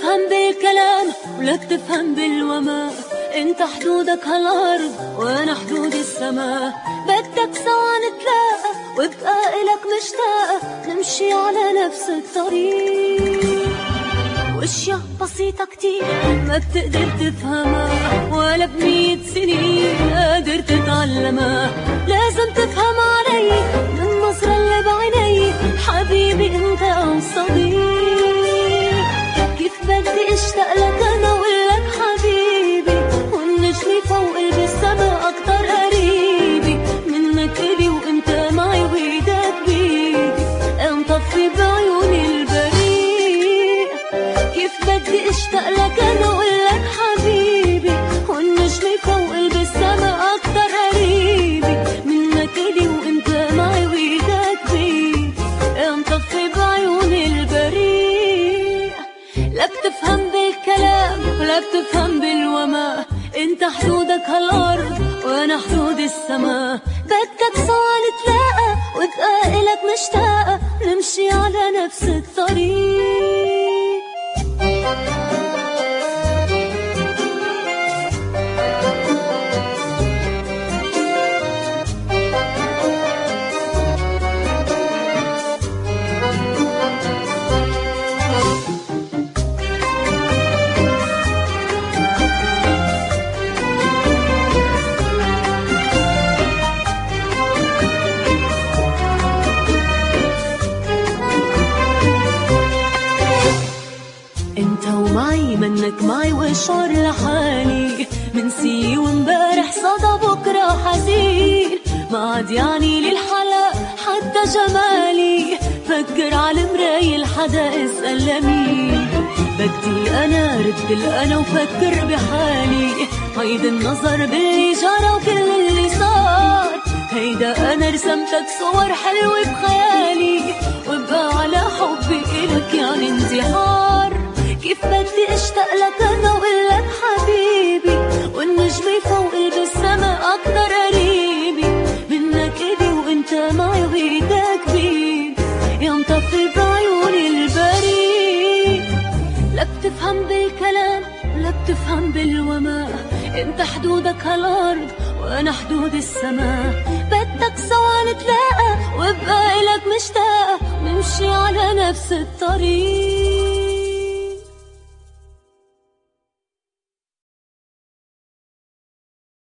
تفهم بالكلام ولك تفهم بالوما. انت حدودك هالارض وانا حدود السما. بدك سوا نتلاقى وابقى الك مشتاقة نمشي على نفس الطريق. واشياء بسيطة كتير ما بتقدر تفهمها ولا ب100 سنين قادر تتعلمها. لازم تفهم علي من نظرة اللي بعيني حبيبي انت او صديق. كيف بدي اشتاق لك انا وقلك حبيبي والنجم فوق قلبي السما اكتر قريبي منك الي وانت معي وايدك بيدي انطفي بعيوني البريء. كيف بدي اشتاق لك انا وقلك حبيبي والنجم فوق قلبي السما اكتر قريبي منك الي وانت معي وايدك بيدي انطفي بعيوني البريء. لا بتفهم بالكلام ولا بتفهم بالوما. انت حدودك هالارض وانا حدود السما. بدك سوا نتلاقى وابقى الك مشتاقة نمشي على نفس الطريق. منك معي وشعر لحالي منسي ومبارح صدى بكرة حزين. ما عاد يعني لي الحلا حتى جمالي. فكر على المراية لحدا اسأل لمين. بدي أنا رد الأنا وفكر بحالي. هيدا النظر باللي جرى وكل اللي صار. هيدا أنا رسمتك صور حلوة بخيالي وبقى على حبي إلك يعني انتحار. كيف بدي اشتاق لك انا وقلك حبيبي والنجم فوق قلبي السما اكتر قريبي منك الي وانت معي وايدك بيدي ينطفي بعيوني البريء. لا بتفهم بالكلام ولا بتفهم بالوما. انت حدودك هالارض وانا حدود السما. بدك سوا نتلاقى وابقى الك مشتاقة نمشي على نفس الطريق.